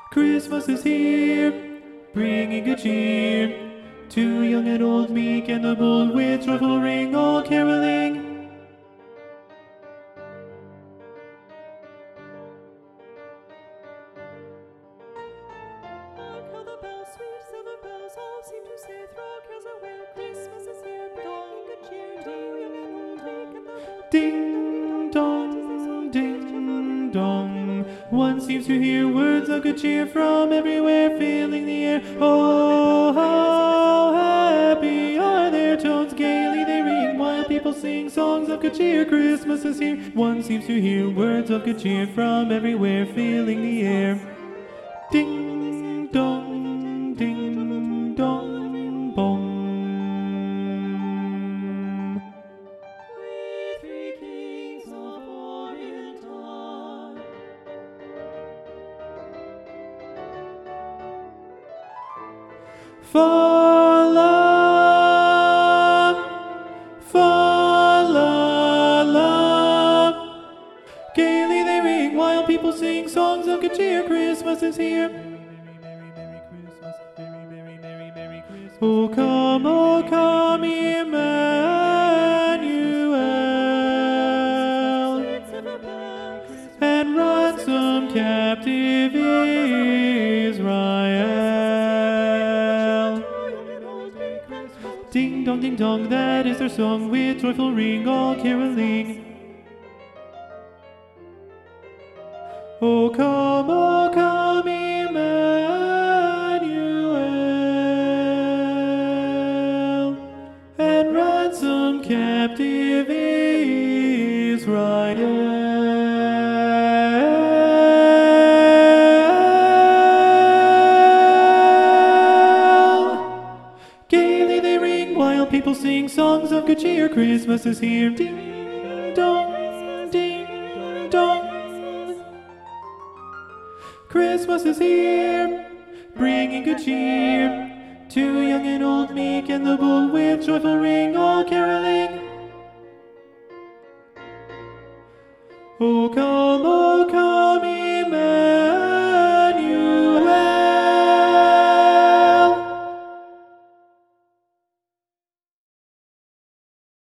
Christmas is here, bringing good cheer to young and old, meek and the bold, with joyful ring all caroling. Hark how the bells, sweet silver bells, all seem to say, throw cares away. Christmas is here, bringing good cheer to young and old, meek and the bold. Ding dong, ding dong. One seems to hear words of good cheer from everywhere, filling the air. Oh, how happy are their tones, gaily they ring, while people sing songs of good cheer. Christmas is here. One seems to hear words of good cheer from everywhere, filling the air. Ding dong, ding dong, bong. We three kings of Orient are. Fa la, fa la la. Gaily they ring while people sing songs of good cheer. Christmas is here. Merry Christmas, Merry Christmas. Oh come, Emmanuel, and ransom captive Israel. Ding dong, that is their song, with joyful ring all caroling. Oh come, Emmanuel, and ransom captive Israel. Gaily they ring while people sing songs of good cheer. Christmas is here. Ding dong, ding dong. Christmas is here, bringing good cheer to young and old, meek and the bold, with joyful ring all caroling. Oh